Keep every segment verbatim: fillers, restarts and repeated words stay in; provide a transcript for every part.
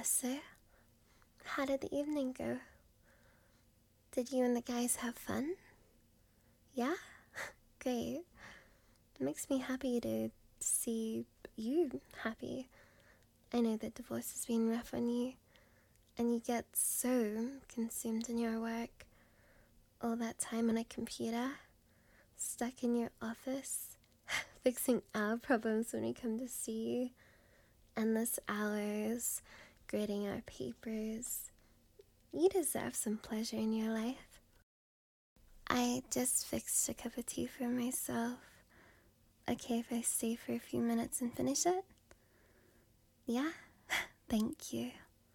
Professor. How did the evening go? Did you and the guys have fun? Yeah? Great. It makes me happy to see you happy. I know that divorce has been rough on you, and you get so consumed in your work. All that time on a computer, stuck in your office, fixing our problems when we come to see you, endless hours, grading our papers. You deserve some pleasure in your life. I just fixed a cup of tea for myself. Okay if I stay for a few minutes and finish it? Yeah? Thank you.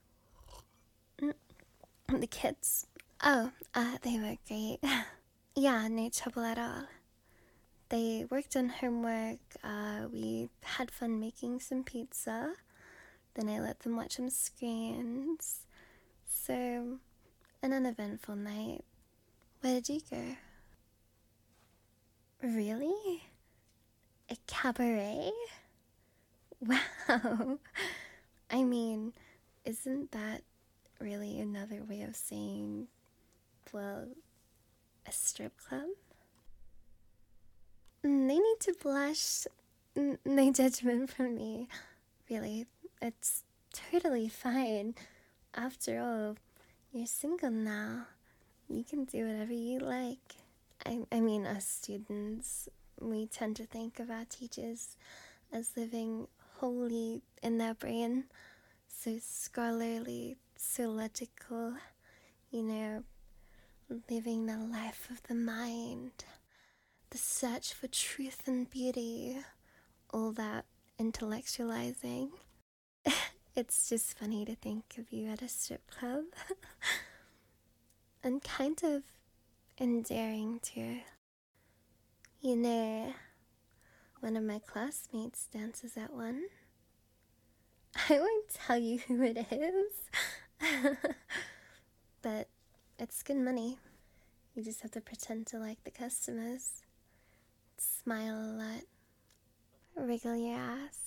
The kids, oh, uh, they were great. Yeah, no trouble at all. They worked on homework, uh, we had fun making some pizza, then I let them watch some screens. So, an uneventful night. Where did you go? Really? A cabaret? Wow. I mean, isn't that really another way of saying, well, a strip club? They need to blush. N- no judgment from me. Really, it's totally fine. After all, you're single now. You can do whatever you like. I, I mean, us students, we tend to think of our teachers as living wholly in their brain, so scholarly, so logical, you know, living the life of the mind, the search for truth and beauty, all that intellectualizing. It's just funny to think of you at a strip club. And kind of endearing too. You know, one of my classmates dances at one. I won't tell you who it is. But it's good money. You just have to pretend to like the customers. Smile a lot. Wriggle your ass.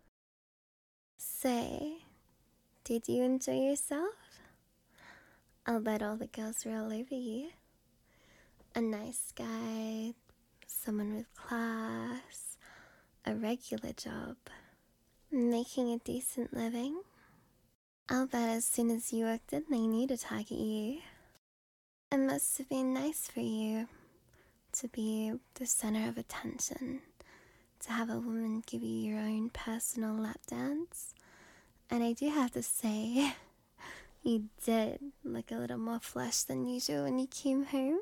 Say, did you enjoy yourself? I'll bet all the girls were all over you. A nice guy, someone with class, a regular job, making a decent living. I'll bet as soon as you walked in, they knew to target you. It must have been nice for you to be the center of attention, to have a woman give you your own personal lap dance. And I do have to say, you did look a little more flushed than usual when you came home.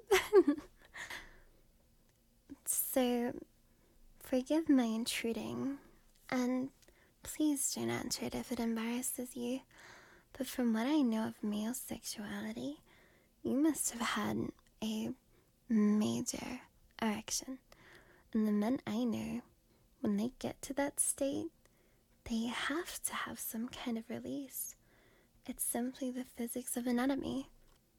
So, forgive my intruding, and please don't answer it if it embarrasses you. But from what I know of male sexuality, you must have had a major erection. And the men I know, when they get to that state, they have to have some kind of release. It's simply the physics of anatomy.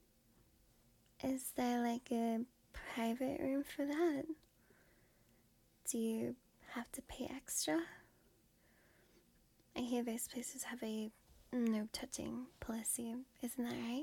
Is there like a private room for that? Do you have to pay extra? I hear those places have a no touching policy, isn't that right?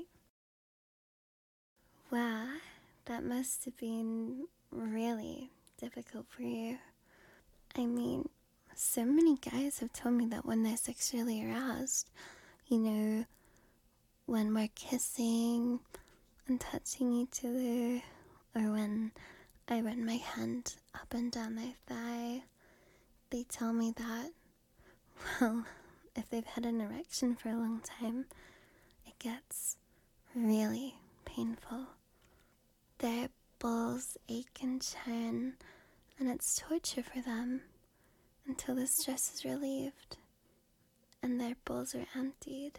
Wow, that must have been really difficult for you. I mean, so many guys have told me that when they're sexually aroused, you know, when we're kissing and touching each other, or when I run my hand up and down their thigh, they tell me that, well, if they've had an erection for a long time, it gets really painful. Their balls ache and churn, and it's torture for them until the stress is relieved and their balls are emptied.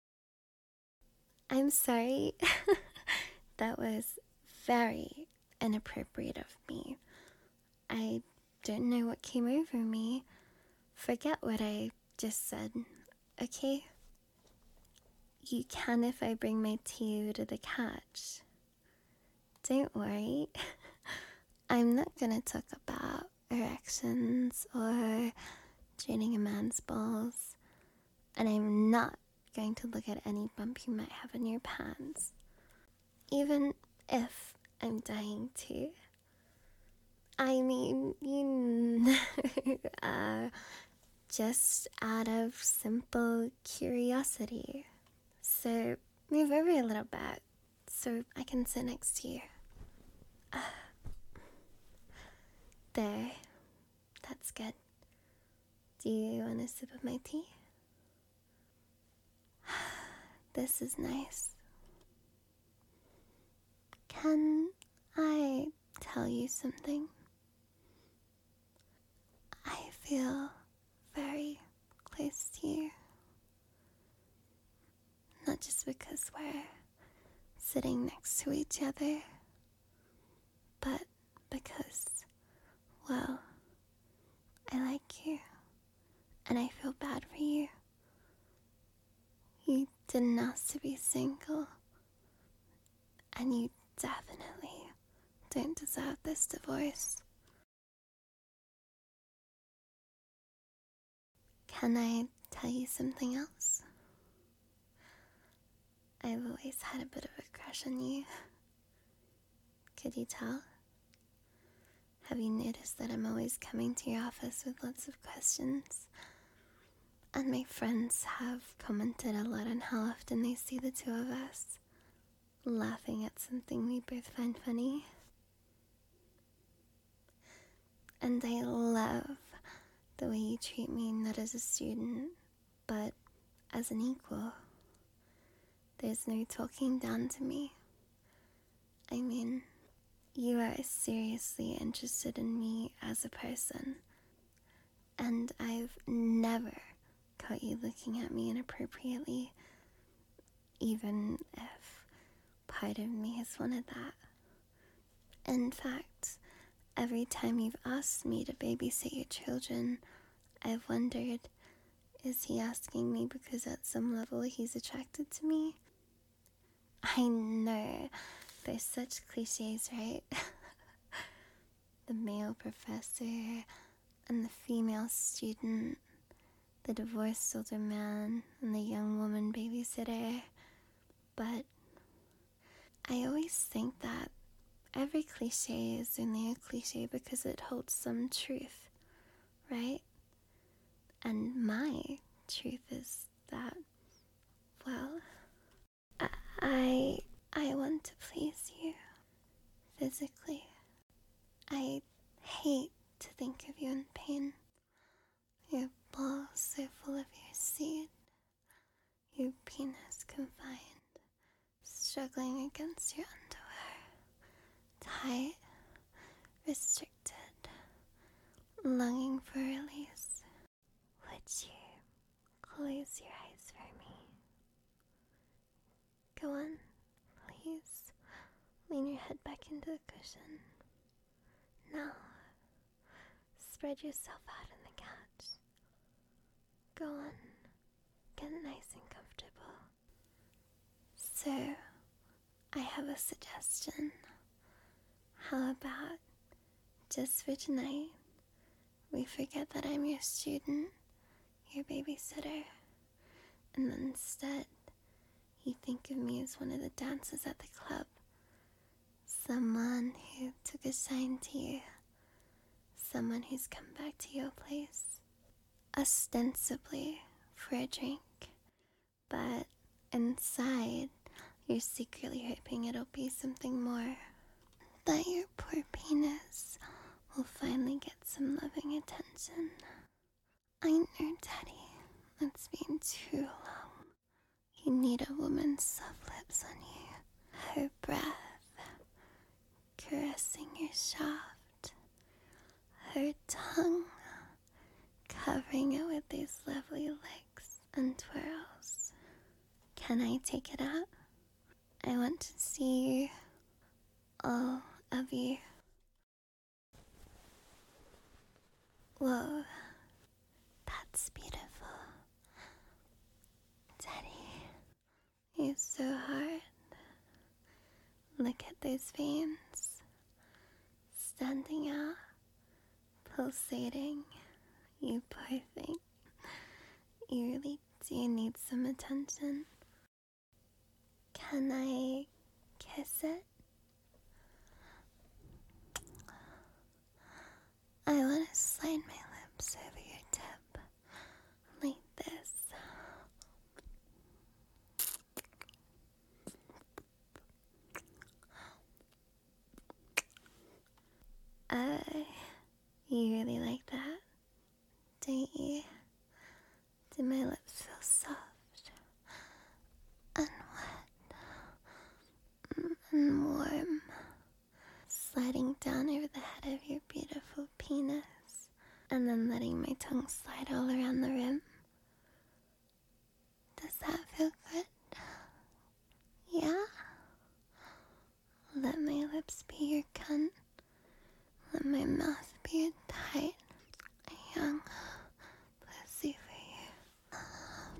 I'm sorry. That was very inappropriate of me. I don't know what came over me. Forget what I just said, okay? You can if I bring my tea to the couch. Don't worry. I'm not gonna talk about erections or draining a man's balls. And I'm not going to look at any bump you might have in your pants. Even if I'm dying to. I mean, you know, uh, just out of simple curiosity. So move over a little bit so I can sit next to you. Uh, there. That's good. Do you want a sip of my tea? This is nice. Can I tell you something? I feel very close to you. Not just because we're sitting next to each other, but because, well, I like you, and I feel bad for you. You didn't ask to be single, and you definitely don't deserve this divorce. Can I tell you something else? I've always had a bit of a crush on you. Could you tell? Have you noticed that I'm always coming to your office with lots of questions? And my friends have commented a lot on how often they see the two of us laughing at something we both find funny. And I love the way you treat me not as a student, but as an equal. There's no talking down to me. I mean, you are seriously interested in me as a person, and I've never caught you looking at me inappropriately, even if part of me has wanted that. In fact, every time you've asked me to babysit your children, I've wondered, is he asking me because at some level he's attracted to me? I know, there's such cliches, right? The male professor and the female student, the divorced older man and the young woman babysitter. But I always think that every cliche is only a cliche because it holds some truth, right? And my truth is that, well, I I want to please you physically. I hate to think of you in pain. Your balls so full of your seed, your penis confined, struggling against your underwear, tight, restricted, longing for release. Would you close your eyes for me? Go on, please. Lean your head back into the cushion. Now, spread yourself out on the couch. Go on, get nice and comfortable. So, I have a suggestion. How about, just for tonight, we forget that I'm your student, your babysitter, and then instead, you think of me as one of the dancers at the club. Someone who took a shine to you. Someone who's come back to your place. Ostensibly for a drink. But inside, you're secretly hoping it'll be something more. That your poor penis will finally get some loving attention. I know, Daddy, it's been too long. You need a woman's soft lips on you. Her breath caressing your shaft. Her tongue covering it with these lovely licks and twirls. Can I take it out? I want to see you, all of you. Whoa, that's beautiful. Daddy, you're so hard. Look at those veins, standing out, pulsating. You poor thing. You really Do you need some attention? Can I kiss it? I want to slide my lips over your tip, like this. Uh, you really like that, don't you? Do my lips feel soft and wet and warm, sliding down over the head of your beautiful penis, and then letting my tongue slide all around the rim? Does that feel good? Yeah? Let my lips be your cunt. Let my mouth be a tight, young pussy for you.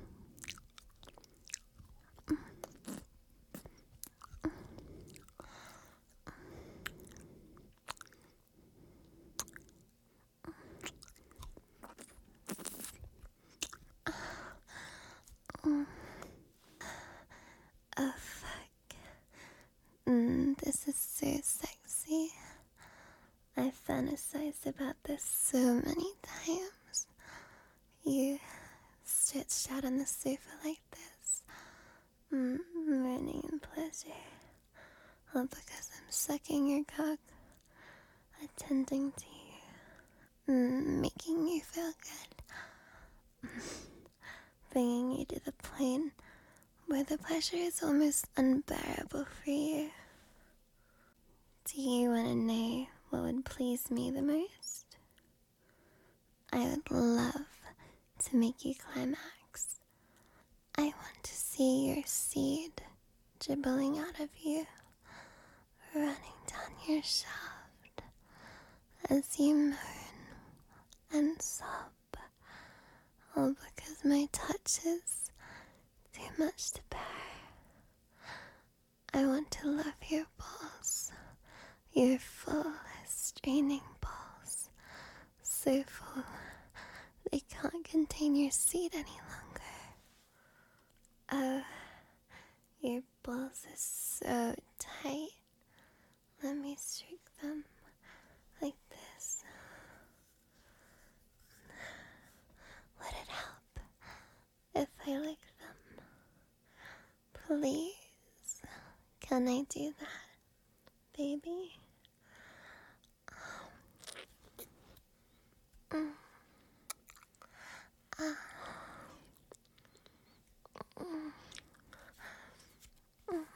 Oh, fuck. Mm, this is so sexy. I fantasized about this so many times. You stretched out on the sofa like this, mm, moaning in pleasure. All because I'm sucking your cock, attending to you, mm, making you feel good, bringing you to the point where the pleasure is almost unbearable for you. Do you want to know what would please me the most? I would love to make you climax. I want to see your seed dribbling out of you, running down your shaft as you moan and sob, all because my touch is too much to bear. I want to love your balls, your full, straining balls, so full they can't contain your seed any longer. Oh, your balls are so tight. Let me stroke them like this. Would it help if I lick them? Please, can I do that, baby? Mm. Ah. Mm. Mm.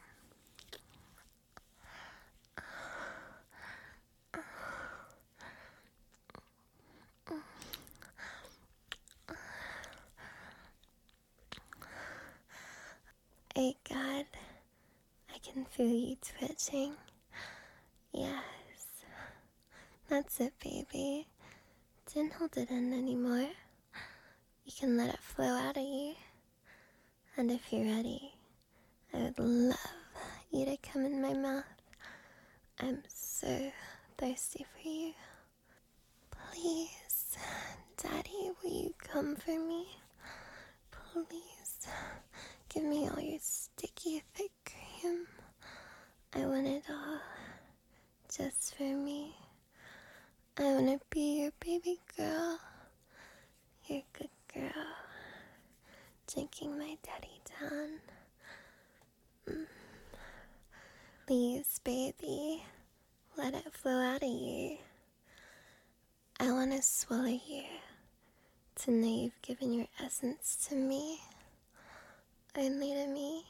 Oh God, I can feel you twitching. Yes, that's it, baby. Don't hold it in anymore. You can let it flow out of you. And if you're ready, I would love you to come in my mouth. I'm so thirsty for you. Please, Daddy, will you come for me? Please, give me all your sticky, thick cream. I want it all, just for me. I want to be your baby girl, your good girl, drinking my daddy down. Mm. Please, baby, let it flow out of you. I want to swallow you, to know you've given your essence to me, only to me.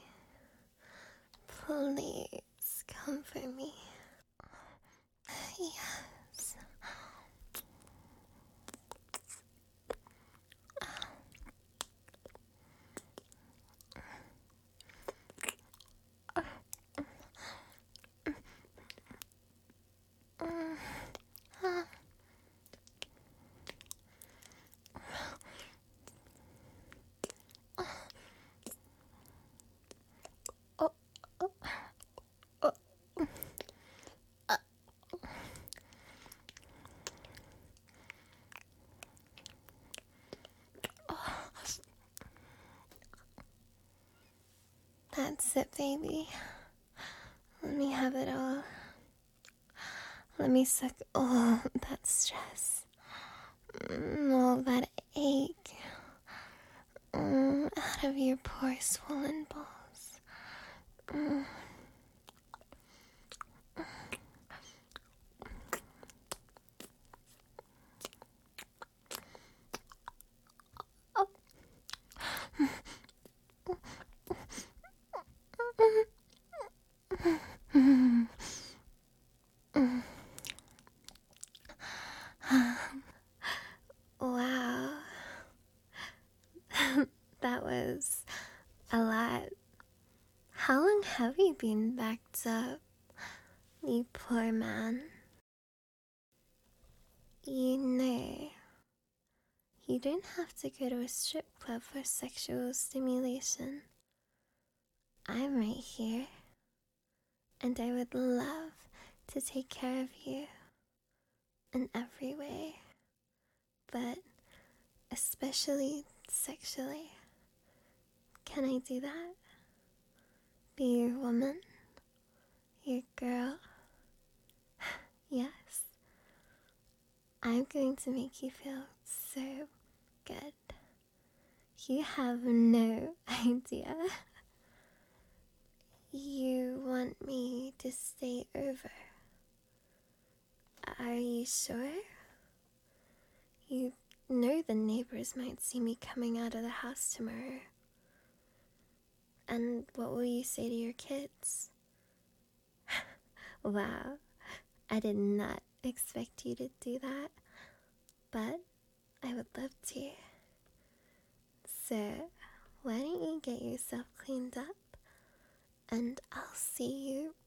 Please, comfort me. Yes. That's it, baby. Let me have it all. Let me suck all that stress, mm, all that ache, mm, out of your poor swollen balls. Mm. Wow. That was a lot. How long have you been backed up, you poor man? You know, you don't have to go to a strip club for sexual stimulation. I'm right here, and I would love to take care of you in every way, but especially sexually. Can I do that? Be your woman? Your girl? Yes. I'm going to make you feel so good. You have no idea. You want me to stay over? Are you sure? You know the neighbors might see me coming out of the house tomorrow. And what will you say to your kids? Wow, I did not expect you to do that, but I would love to. So, why don't you get yourself cleaned up, and I'll see you